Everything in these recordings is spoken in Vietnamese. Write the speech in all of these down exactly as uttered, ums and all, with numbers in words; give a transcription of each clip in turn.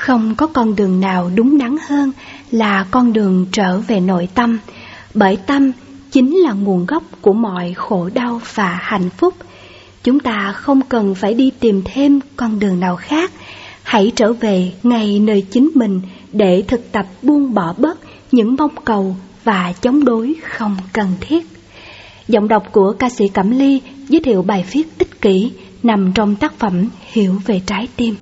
Không có con đường nào đúng đắn hơn là con đường trở về nội tâm, bởi tâm chính là nguồn gốc của mọi khổ đau và hạnh phúc. Chúng ta không cần phải đi tìm thêm con đường nào khác. Hãy trở về ngay nơi chính mình để thực tập buông bỏ bớt những mong cầu và chống đối không cần thiết. Giọng đọc của ca sĩ Cẩm Ly giới thiệu bài viết ích kỷ nằm trong tác phẩm Hiểu về trái tim.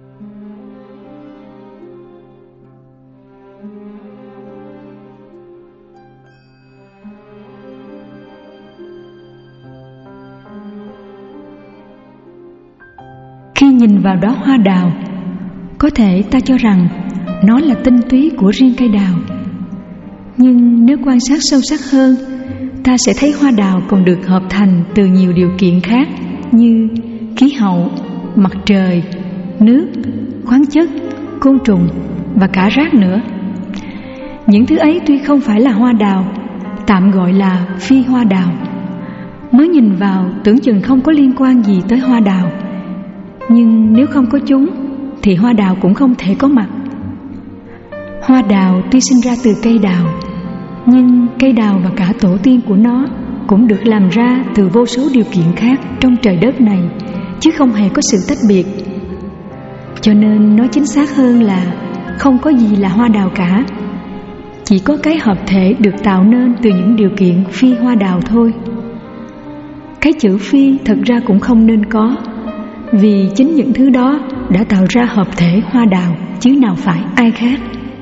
Khi nhìn vào đóa hoa đào, có thể ta cho rằng nó là tinh túy của riêng cây đào. Nhưng nếu quan sát sâu sắc hơn, ta sẽ thấy hoa đào còn được hợp thành từ nhiều điều kiện khác như khí hậu, mặt trời, nước, khoáng chất, côn trùng và cả rác nữa. Những thứ ấy tuy không phải là hoa đào, tạm gọi là phi hoa đào, mới nhìn vào tưởng chừng không có liên quan gì tới hoa đào. Nhưng nếu không có chúng thì hoa đào cũng không thể có mặt. Hoa đào tuy sinh ra từ cây đào, nhưng cây đào và cả tổ tiên của nó cũng được làm ra từ vô số điều kiện khác trong trời đất này, chứ không hề có sự tách biệt. Cho nên nói chính xác hơn là không có gì là hoa đào cả, chỉ có cái hợp thể được tạo nên từ những điều kiện phi hoa đào thôi. Cái chữ phi thật ra cũng không nên có, vì chính những thứ đó đã tạo ra hợp thể hoa đào, chứ nào phải ai khác.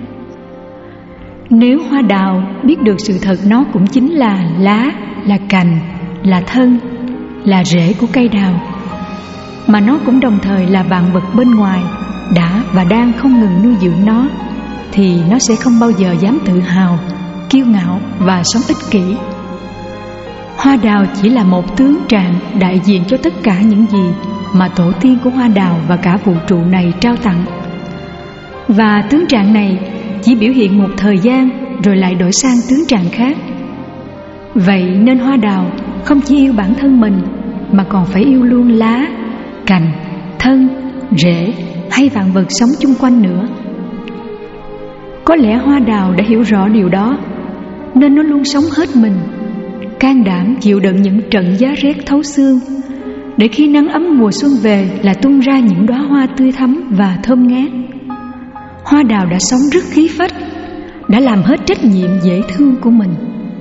Nếu hoa đào biết được sự thật nó cũng chính là lá, là cành, là thân, là rễ của cây đào, mà nó cũng đồng thời là vạn vật bên ngoài đã và đang không ngừng nuôi dưỡng nó, thì nó sẽ không bao giờ dám tự hào, kiêu ngạo và sống ích kỷ. Hoa đào chỉ là một tướng trạng đại diện cho tất cả những gì mà tổ tiên của hoa đào và cả vũ trụ này trao tặng. Và tướng trạng này chỉ biểu hiện một thời gian rồi lại đổi sang tướng trạng khác. Vậy nên hoa đào không chỉ yêu bản thân mình mà còn phải yêu luôn lá, cành, thân, rễ hay vạn vật sống chung quanh nữa. Có lẽ hoa đào đã hiểu rõ điều đó, nên nó luôn sống hết mình, can đảm chịu đựng những trận giá rét thấu xương, để khi nắng ấm mùa xuân về là tung ra những đóa hoa tươi thắm và thơm ngát. Hoa đào đã sống rất khí phách, đã làm hết trách nhiệm dễ thương của mình.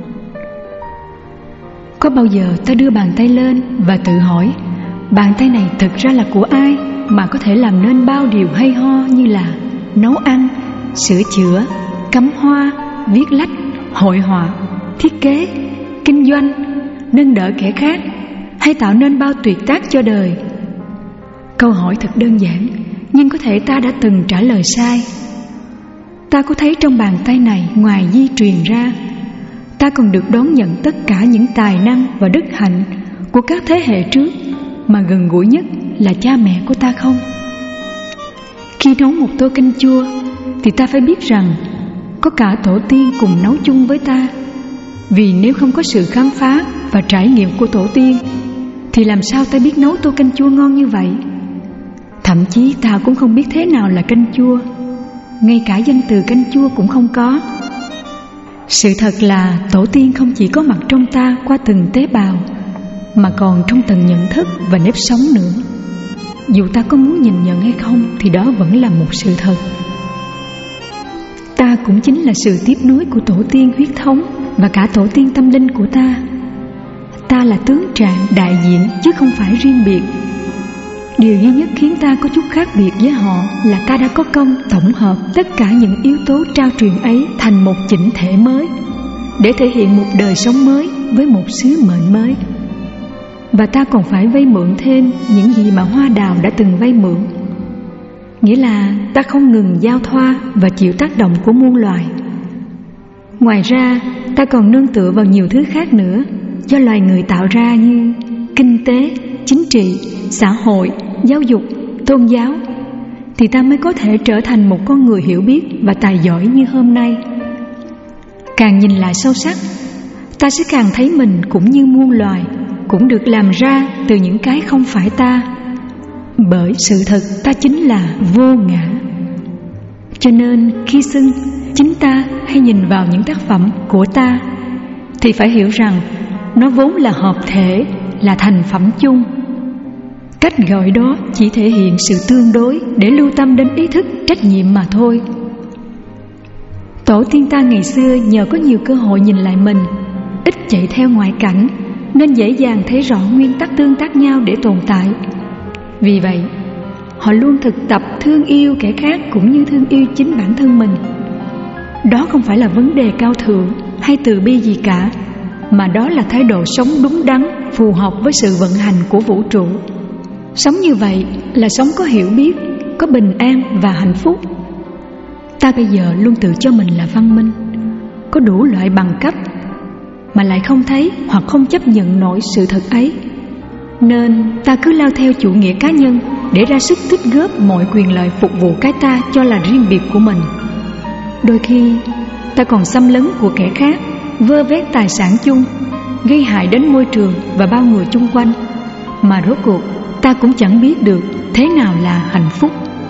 Có bao giờ ta đưa bàn tay lên và tự hỏi, bàn tay này thực ra là của ai mà có thể làm nên bao điều hay ho như là nấu ăn, sửa chữa, cắm hoa, viết lách, hội họa, thiết kế, kinh doanh, nâng đỡ kẻ khác, hay tạo nên bao tuyệt tác cho đời? Câu hỏi thật đơn giản, nhưng có thể ta đã từng trả lời sai. Ta có thấy trong bàn tay này ngoài di truyền ra, ta còn được đón nhận tất cả những tài năng và đức hạnh của các thế hệ trước, mà gần gũi nhất là cha mẹ của ta không? Khi nấu một tô canh chua thì ta phải biết rằng có cả tổ tiên cùng nấu chung với ta. Vì nếu không có sự khám phá và trải nghiệm của tổ tiên thì làm sao ta biết nấu tô canh chua ngon như vậy? Thậm chí ta cũng không biết thế nào là canh chua, ngay cả danh từ canh chua cũng không có. Sự thật là tổ tiên không chỉ có mặt trong ta qua từng tế bào, mà còn trong từng nhận thức và nếp sống nữa. Dù ta có muốn nhìn nhận hay không thì đó vẫn là một sự thật. Ta cũng chính là sự tiếp nối của tổ tiên huyết thống và cả tổ tiên tâm linh của ta. Ta là tướng trạng đại diện chứ không phải riêng biệt. Điều duy nhất khiến ta có chút khác biệt với họ là ta đã có công tổng hợp tất cả những yếu tố trao truyền ấy thành một chỉnh thể mới, để thể hiện một đời sống mới với một sứ mệnh mới. Và ta còn phải vay mượn thêm những gì mà hoa đào đã từng vay mượn. Nghĩa là ta không ngừng giao thoa và chịu tác động của muôn loài. Ngoài ra, ta còn nương tựa vào nhiều thứ khác nữa do loài người tạo ra, như kinh tế, chính trị, xã hội, giáo dục, tôn giáo, thì ta mới có thể trở thành một con người hiểu biết và tài giỏi như hôm nay. Càng nhìn lại sâu sắc, ta sẽ càng thấy mình cũng như muôn loài, cũng được làm ra từ những cái không phải ta. Bởi sự thật ta chính là vô ngã. Cho nên khi xưng chính ta hay nhìn vào những tác phẩm của ta thì phải hiểu rằng nó vốn là hợp thể, là thành phẩm chung. Cách gọi đó chỉ thể hiện sự tương đối để lưu tâm đến ý thức trách nhiệm mà thôi. Tổ tiên ta ngày xưa nhờ có nhiều cơ hội nhìn lại mình, ít chạy theo ngoại cảnh, nên dễ dàng thấy rõ nguyên tắc tương tác nhau để tồn tại. Vì vậy, họ luôn thực tập thương yêu kẻ khác cũng như thương yêu chính bản thân mình. Đó không phải là vấn đề cao thượng hay từ bi gì cả, mà đó là thái độ sống đúng đắn, phù hợp với sự vận hành của vũ trụ. Sống như vậy là sống có hiểu biết, có bình an và hạnh phúc. Ta bây giờ luôn tự cho mình là văn minh, có đủ loại bằng cấp, mà lại không thấy hoặc không chấp nhận nổi sự thật ấy. Nên ta cứ lao theo chủ nghĩa cá nhân để ra sức tích góp mọi quyền lợi phục vụ cái ta cho là riêng biệt của mình. Đôi khi ta còn xâm lấn của kẻ khác, vơ vét tài sản chung, gây hại đến môi trường và bao người chung quanh, mà rốt cuộc ta cũng chẳng biết được thế nào là hạnh phúc.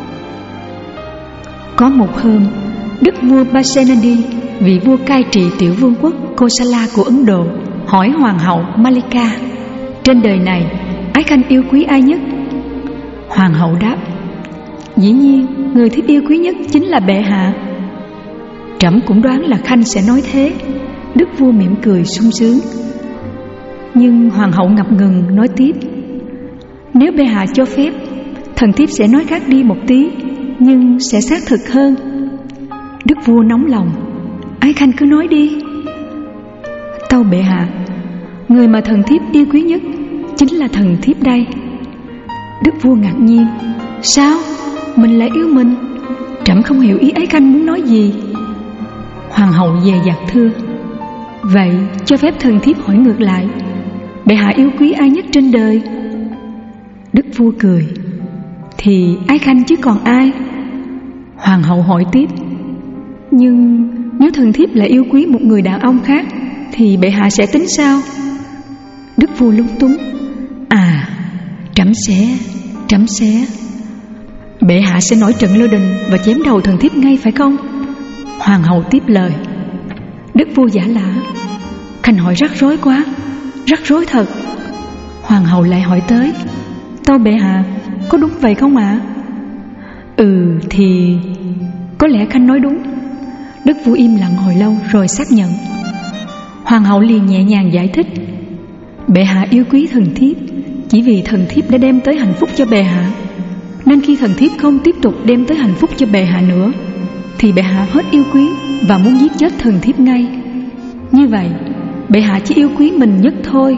Có một hôm, đức vua Pasenadi, vị vua cai trị tiểu vương quốc Kosala của Ấn Độ, hỏi hoàng hậu Malika: trên đời này, ái khanh yêu quý ai nhất? Hoàng hậu đáp: dĩ nhiên, người thiếp yêu quý nhất chính là bệ hạ. Trẫm cũng đoán là khanh sẽ nói thế. Đức vua mỉm cười sung sướng. Nhưng hoàng hậu ngập ngừng nói tiếp: nếu bệ hạ cho phép, thần thiếp sẽ nói khác đi một tí, nhưng sẽ xác thực hơn. Đức vua nóng lòng: ái khanh cứ nói đi. Tâu bệ hạ, người mà thần thiếp yêu quý nhất chính là thần thiếp đây. Đức vua ngạc nhiên: sao? Mình lại yêu mình? Trẫm không hiểu ý ái khanh muốn nói gì. Hoàng hậu dè dặt thưa: vậy cho phép thần thiếp hỏi ngược lại, bệ hạ yêu quý ai nhất trên đời? Đức vua cười: thì ái khanh chứ còn ai. Hoàng hậu hỏi tiếp: nhưng nếu thần thiếp lại yêu quý một người đàn ông khác thì bệ hạ sẽ tính sao? Đức vua lúng túng: à, trẫm sẽ trẫm sẽ bệ hạ sẽ nổi trận lôi đình và chém đầu thần thiếp ngay phải không? Hoàng hậu tiếp lời. Đức vua giả lả: khanh hỏi rắc rối quá, rắc rối thật. Hoàng hậu lại hỏi tới: tâu bệ hạ, có đúng vậy không ạ? À? Ừ thì có lẽ khanh nói đúng. Đức vua im lặng hồi lâu rồi xác nhận. Hoàng hậu liền nhẹ nhàng giải thích: bệ hạ yêu quý thần thiếp chỉ vì thần thiếp đã đem tới hạnh phúc cho bệ hạ, nên khi thần thiếp không tiếp tục đem tới hạnh phúc cho bệ hạ nữa thì bệ hạ hết yêu quý và muốn giết chết thần thiếp ngay. Như vậy, bệ hạ chỉ yêu quý mình nhất thôi.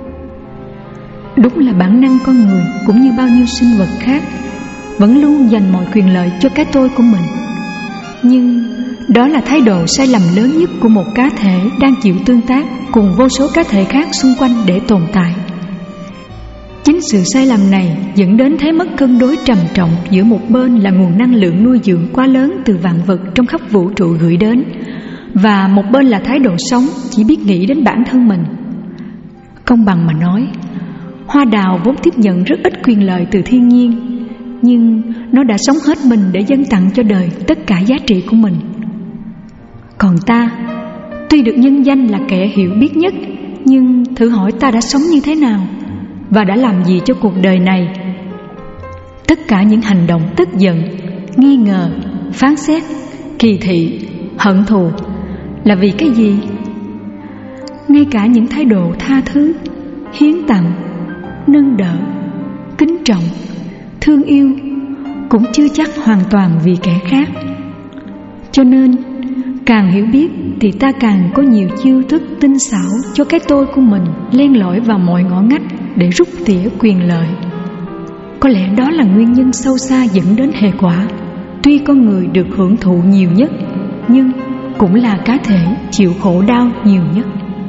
Đúng là bản năng con người cũng như bao nhiêu sinh vật khác vẫn luôn dành mọi quyền lợi cho cái tôi của mình. Nhưng đó là thái độ sai lầm lớn nhất của một cá thể đang chịu tương tác cùng vô số cá thể khác xung quanh để tồn tại. Chính sự sai lầm này dẫn đến thế mất cân đối trầm trọng giữa một bên là nguồn năng lượng nuôi dưỡng quá lớn từ vạn vật trong khắp vũ trụ gửi đến, và một bên là thái độ sống chỉ biết nghĩ đến bản thân mình. Công bằng mà nói, hoa đào vốn tiếp nhận rất ít quyền lợi từ thiên nhiên, nhưng nó đã sống hết mình để dâng tặng cho đời tất cả giá trị của mình. Còn ta, tuy được nhân danh là kẻ hiểu biết nhất, nhưng thử hỏi ta đã sống như thế nào và đã làm gì cho cuộc đời này? Tất cả những hành động tức giận, nghi ngờ, phán xét, kỳ thị, hận thù là vì cái gì? Ngay cả những thái độ tha thứ, hiến tặng, nâng đỡ, kính trọng, thương yêu cũng chưa chắc hoàn toàn vì kẻ khác. Cho nên càng hiểu biết thì ta càng có nhiều chiêu thức tinh xảo cho cái tôi của mình len lỏi vào mọi ngõ ngách để rút tỉa quyền lợi. Có lẽ đó là nguyên nhân sâu xa dẫn đến hệ quả. Tuy con người được hưởng thụ nhiều nhất, nhưng cũng là cá thể chịu khổ đau nhiều nhất.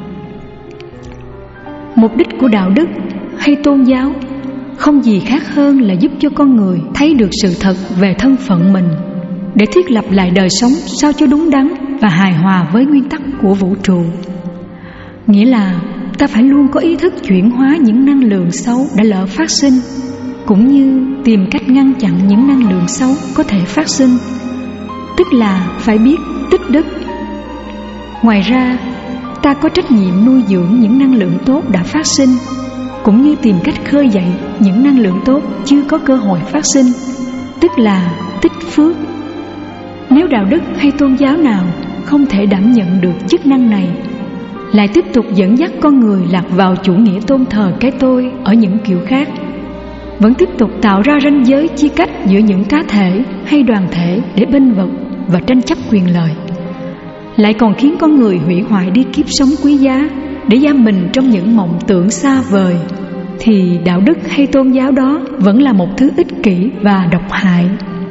Mục đích của đạo đức hay tôn giáo không gì khác hơn là giúp cho con người thấy được sự thật về thân phận mình, để thiết lập lại đời sống sao cho đúng đắn và hài hòa với nguyên tắc của vũ trụ. Nghĩa là ta phải luôn có ý thức chuyển hóa những năng lượng xấu đã lỡ phát sinh, cũng như tìm cách ngăn chặn những năng lượng xấu có thể phát sinh. tức là phải biết tích đức. Ngoài ra, ta có trách nhiệm nuôi dưỡng những năng lượng tốt đã phát sinh, cũng như tìm cách khơi dậy những năng lượng tốt chưa có cơ hội phát sinh, tức là tích phước. Nếu đạo đức hay tôn giáo nào không thể đảm nhận được chức năng này, lại tiếp tục dẫn dắt con người lạc vào chủ nghĩa tôn thờ cái tôi ở những kiểu khác, vẫn tiếp tục tạo ra ranh giới chia cách giữa những cá thể hay đoàn thể để bênh vực và tranh chấp quyền lợi, lại còn khiến con người hủy hoại đi kiếp sống quý giá để giam mình trong những mộng tưởng xa vời, thì đạo đức hay tôn giáo đó vẫn là một thứ ích kỷ và độc hại.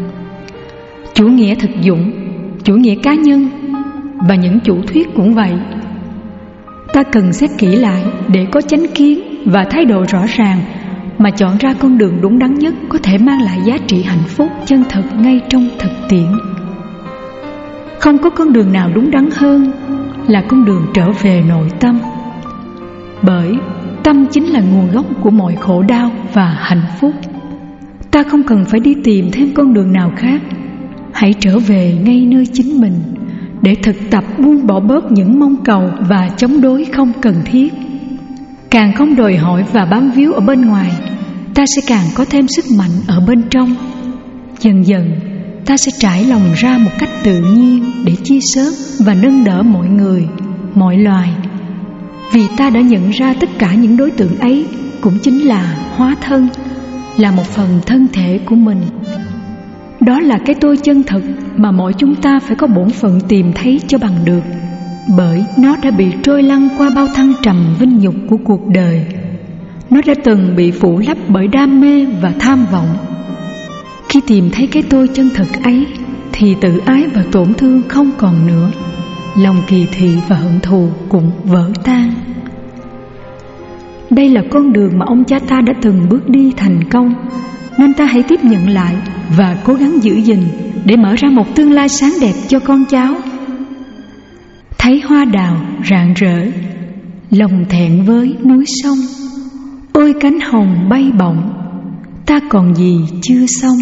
Chủ nghĩa thực dụng, chủ nghĩa cá nhân và những chủ thuyết cũng vậy. Ta cần xét kỹ lại để có chánh kiến và thái độ rõ ràng mà chọn ra con đường đúng đắn nhất có thể mang lại giá trị hạnh phúc chân thật ngay trong thực tiễn. Không có con đường nào đúng đắn hơn là con đường trở về nội tâm. Bởi tâm chính là nguồn gốc của mọi khổ đau và hạnh phúc. Ta không cần phải đi tìm thêm con đường nào khác. Hãy trở về ngay nơi chính mình để thực tập buông bỏ bớt những mong cầu và chống đối không cần thiết. Càng không đòi hỏi và bám víu ở bên ngoài, ta sẽ càng có thêm sức mạnh ở bên trong. Dần dần, ta sẽ trải lòng ra một cách tự nhiên để chia sớt và nâng đỡ mọi người, mọi loài. Vì ta đã nhận ra tất cả những đối tượng ấy cũng chính là hóa thân, là một phần thân thể của mình. Đó là cái tôi chân thực mà mỗi chúng ta phải có bổn phận tìm thấy cho bằng được, bởi nó đã bị trôi lăn qua bao thăng trầm vinh nhục của cuộc đời. Nó đã từng bị phủ lấp bởi đam mê và tham vọng. Khi tìm thấy cái tôi chân thực ấy, thì tự ái và tổn thương không còn nữa. Lòng kỳ thị và hận thù cũng vỡ tan. Đây là con đường mà ông cha ta đã từng bước đi thành công, nên ta hãy tiếp nhận lại và cố gắng giữ gìn để mở ra một tương lai sáng đẹp cho con cháu. Thấy hoa đào rạng rỡ, lòng thẹn với núi sông. Ôi cánh hồng bay bổng, ta còn gì chưa xong.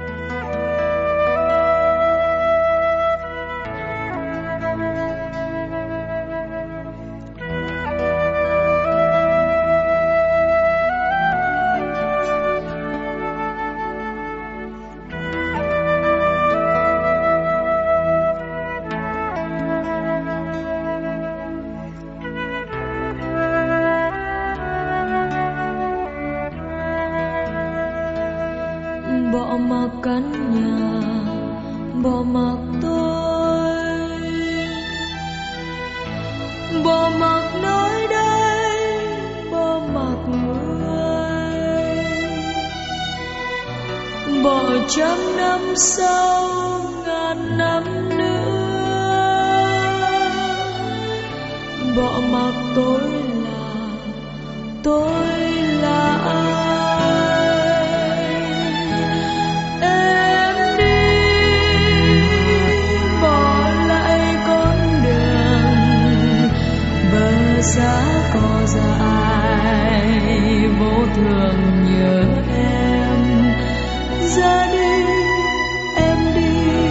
Bỏ mặc căn nhà, bỏ mặc tôi, bỏ mặc nơi đây, bỏ mặc người, bỏ trăm năm sau, ngàn năm nữa, bỏ mặc tôi là tôi là ai. Giá cỏ dài vô thường nhớ em, ra đi em đi,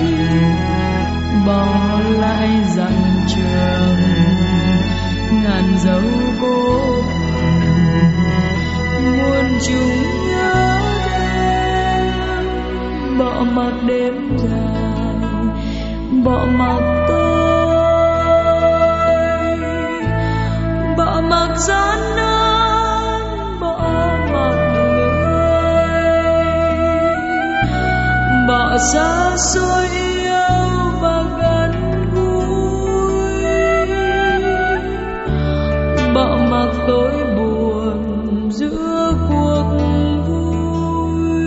bỏ lại dặn trường ngàn dấu cố muôn chúng nhớ em. Bỏ mặc đêm dài, bỏ mặc tôi, bỏ mặc gian nan, bỏ mặc người, bỏ xa xôi yêu và gần gũi, bỏ mặc tôi buồn giữa cuộc vui.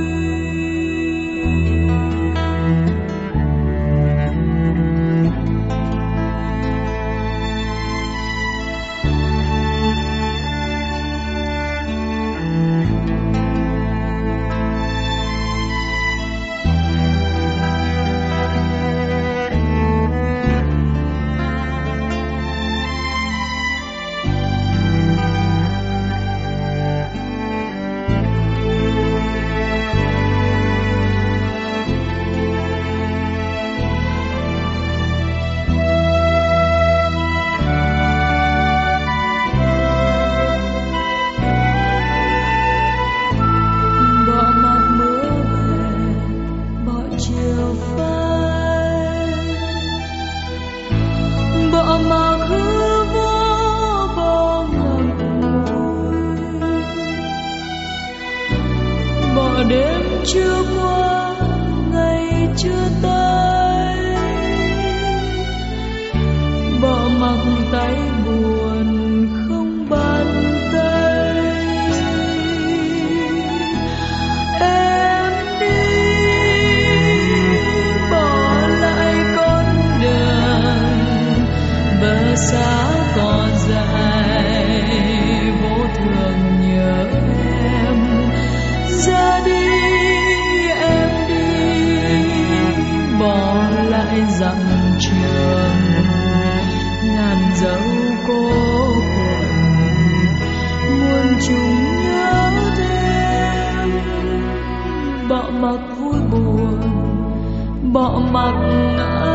phai. Bỏ mặc hư vô, bỏ ngậm ngùi, bỏ đêm chưa qua, ngày chưa tới, bỏ mặc tay buồn không bàn tay. Em đi bỏ lại con đường bờ xa cỏ dài, vô thường nhớ em. Ra đi em đi, bỏ lại dặm trường ngàn dấu cô quạnh, muôn trùng nhớ thêm. Bỏ mặc vui buồn, bỏ mặc